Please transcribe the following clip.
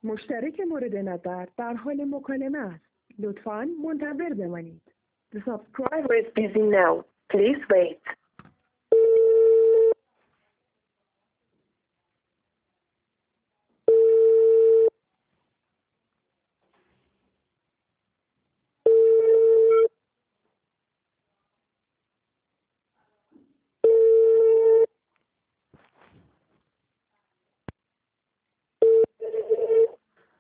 مشترک مورد نظر در حال مکالمه است. لطفاً منتظر بمانید. The subscriber is busy now. Please wait.